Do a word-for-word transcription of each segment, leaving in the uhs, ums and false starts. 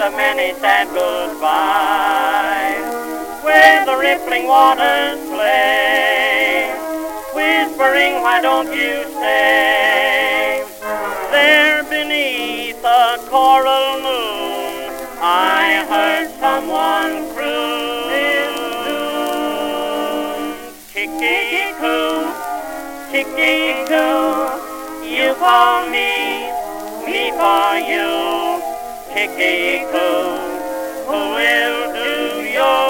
the many sad goodbyes, where the rippling waters play, whispering, why don't you stay? There beneath a coral moon, I heard someone croon, Kick-ee-coo, kick-ee-coo, you call me, me for you. Kick-ee-coo, who will do your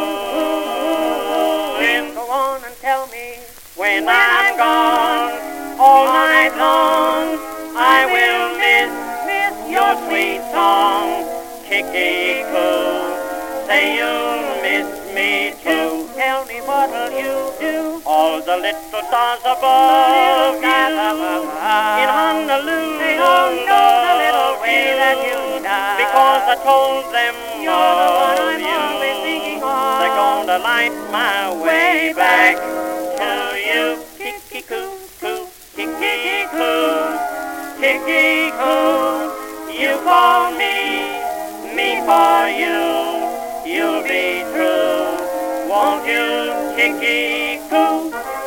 wooing? Go on and tell me, when I'm gone, all night long, I will miss, miss your sweet song. Kick-ee-coo, say you'll miss me too. Tell me what'll you do? All the little stars above you in Honolulu, they all know the little way that you die. Because I told them you're the one I'm always thinking of. They're gonna light my way back to you. Kick-ee-coo, coo, kick-ee-coo, kick-ee-coo, you call me, me for you. You'll be true, won't you? Kick-ee-coo.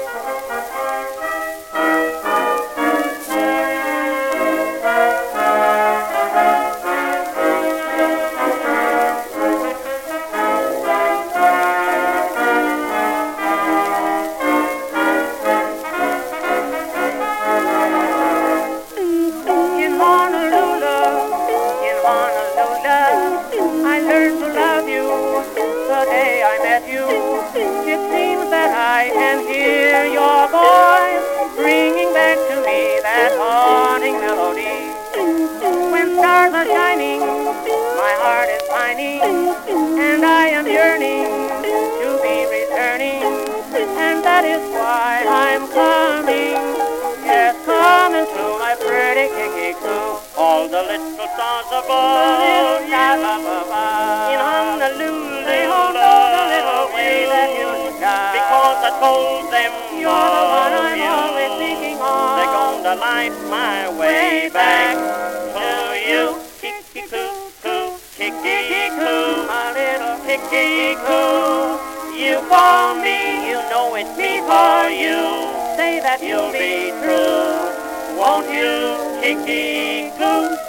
I learned to love you the day I met you. It seems that I can hear your voice bringing back to me that haunting melody. When stars are shining, my heart is pining, and I am yearning to be returning, and that is why I'm coming, yes, coming to my pretty Kick-ee-coo. All the little stars above you in Honolulu, they all know the little way that you shine. Because I told them you're the one I'm always thinking of. They're gonna light my way back to you. Kick-ee-coo, coo, kick-ee-coo, my little Kick-ee-coo. You call me, you know it's me for you. Say that you'll be true, won't you? Kick-ee-coo.